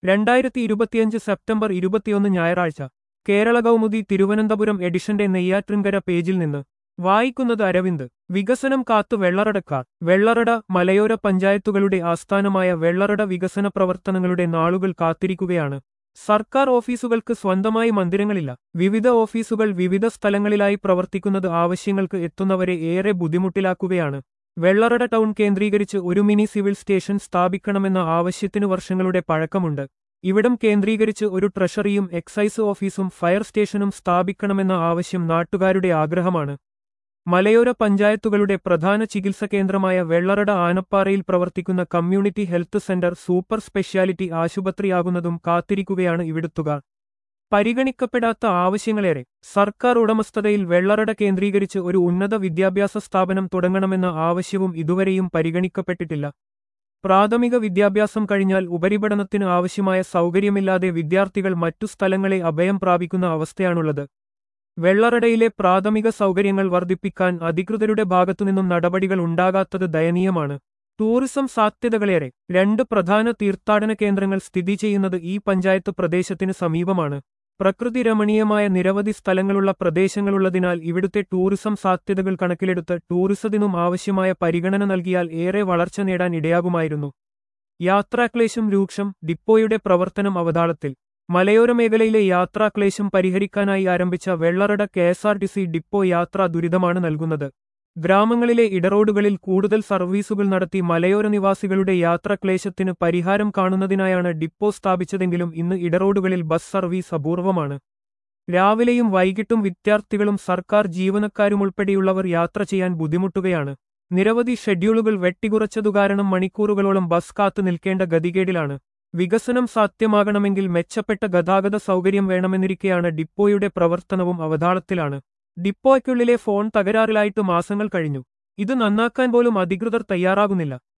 2025 September 21 ഞായറാഴ്ച കേരള കൗമുദി തിരുവനന്തപുരം എഡിഷന്റെ നെയ്യാറ്റിൻകര പേജിൽ നിന്ന് വായിക്കുന്നത് അരവിന്ദ്. വികസനം കാത്തു വെള്ളറടക്കാർ. വെള്ളറട മലയോര പഞ്ചായത്തുകളുടെ ആസ്ഥാനമായ വെള്ളറട വികസന പ്രവർത്തനങ്ങളുടെ നാളുകൾ കാത്തിരിക്കുകയാണ്. സർക്കാർ ഓഫീസുകൾക്ക് സ്വന്തമായി മന്ദിരങ്ങളില്ല. വിവിധ ഓഫീസുകൾ വിവിധ സ്ഥലങ്ങളിലായി പ്രവർത്തിക്കുന്നത് ആവശ്യങ്ങൾക്ക് എത്തുന്നവരെ ഏറെ ബുദ്ധിമുട്ടിലാക്കുകയാണ്. വെള്ളറട ടൗൺ കേന്ദ്രീകരിച്ച് ഒരു മിനി സിവിൽ സ്റ്റേഷൻ സ്ഥാപിക്കണമെന്ന ആവശ്യത്തിനു വർഷങ്ങളുടെ പഴക്കമുണ്ട്. ഇവിടം കേന്ദ്രീകരിച്ച് ഒരു ട്രഷറിയും എക്സൈസ് ഓഫീസും ഫയർ സ്റ്റേഷനും സ്ഥാപിക്കണമെന്ന ആവശ്യം നാട്ടുകാരുടെ ആഗ്രഹമാണ്. മലയോര പഞ്ചായത്തുകളുടെ പ്രധാന ചികിത്സാ കേന്ദ്രമായ വെള്ളറട ആനപ്പാറയിൽ പ്രവർത്തിക്കുന്ന community health centre super speciality ആശുപത്രിയാകുന്നതും കാത്തിരിക്കുകയാണ് ഇവിടുത്തുകാർ. പരിഗണിക്കപ്പെടാത്ത ആവശ്യങ്ങളേറെ. സർക്കാർ ഉടമസ്ഥതയിൽ വെള്ളറട കേന്ദ്രീകരിച്ച് ഒരു ഉന്നത വിദ്യാഭ്യാസ സ്ഥാപനം തുടങ്ങണമെന്ന ആവശ്യവും ഇതുവരെയും പരിഗണിക്കപ്പെട്ടിട്ടില്ല. പ്രാഥമിക വിദ്യാഭ്യാസം കഴിഞ്ഞാൽ ഉപരിപഠനത്തിന് ആവശ്യമായ സൗകര്യമില്ലാതെ വിദ്യാർത്ഥികൾ മറ്റു സ്ഥലങ്ങളെ അഭയം പ്രാപിക്കുന്ന അവസ്ഥയാണുള്ളത്. വെള്ളറടയിലെ പ്രാഥമിക സൗകര്യങ്ങൾ വർദ്ധിപ്പിക്കാൻ അധികൃതരുടെ ഭാഗത്തുനിന്നും നടപടികൾ ഉണ്ടാകാത്തത് ദയനീയമാണ്. ടൂറിസം സാധ്യതകളേറെ. 2 പ്രധാന തീർത്ഥാടന കേന്ദ്രങ്ങൾ സ്ഥിതി ചെയ്യുന്നത് ഈ പഞ്ചായത്ത് പ്രദേശത്തിന് സമീപമാണ്. പ്രകൃതി രമണീയമായ നിരവധി സ്ഥലങ്ങളുള്ള പ്രദേശങ്ങളുള്ളതിനാൽ ഇവിടുത്തെ ടൂറിസം സാധ്യതകൾ കണക്കിലെടുത്ത് ടൂറിസത്തിനും ആവശ്യമായ പരിഗണന നൽകിയാൽ ഏറെ വളർച്ച നേടാൻ ഇടയാകുമായിരുന്നു. യാത്രാക്ലേശം രൂക്ഷം. ഡിപ്പോയുടെ പ്രവർത്തനം അവതാളത്തിൽ. മലയോര മേഖലയിലെ യാത്രാക്ലേശം പരിഹരിക്കാനായി ആരംഭിച്ച വെള്ളറട കെഎസ്ആർടിസി ഡിപ്പോ യാത്രാ ദുരിതമാണ് നൽകുന്നത്. ഗ്രാമങ്ങളിലെ ഇടറോഡുകളിൽ കൂടുതൽ സർവീസുകൾ നടത്തി മലയോര നിവാസികളുടെ യാത്രാക്ലേശത്തിന് പരിഹാരം കാണുന്നതിനായാണ് ഡിപ്പോ സ്ഥാപിച്ചതെങ്കിലും ഇന്ന് ഇടറോഡുകളിൽ ബസ് സർവീസ് അപൂർവമാണ്. രാവിലെയും വൈകിട്ടും വിദ്യാർത്ഥികളും സർക്കാർ ജീവനക്കാരുമുൾപ്പെടെയുള്ളവർ യാത്ര ചെയ്യാൻ ബുദ്ധിമുട്ടുകയാണ്. നിരവധി ഷെഡ്യൂളുകൾ വെട്ടിക്കുറച്ചതുകാരണം മണിക്കൂറുകളോളം ബസ് കാത്തു നിൽക്കേണ്ട ഗതികേടിലാണ്. വികസനം സാധ്യമാകണമെങ്കിൽ മെച്ചപ്പെട്ട ഗതാഗത സൗകര്യം വേണമെന്നിരിക്കെയാണ് ഡിപ്പോയുടെ പ്രവർത്തനവും അവതാളത്തിലാണ്. ഡിപ്പോയ്ക്കുള്ളിലെ ഫോൺ തകരാറിലായിട്ട് മാസങ്ങൾ കഴിഞ്ഞു. ഇത് നന്നാക്കാൻ പോലും അധികൃതർ തയ്യാറാകുന്നില്ല.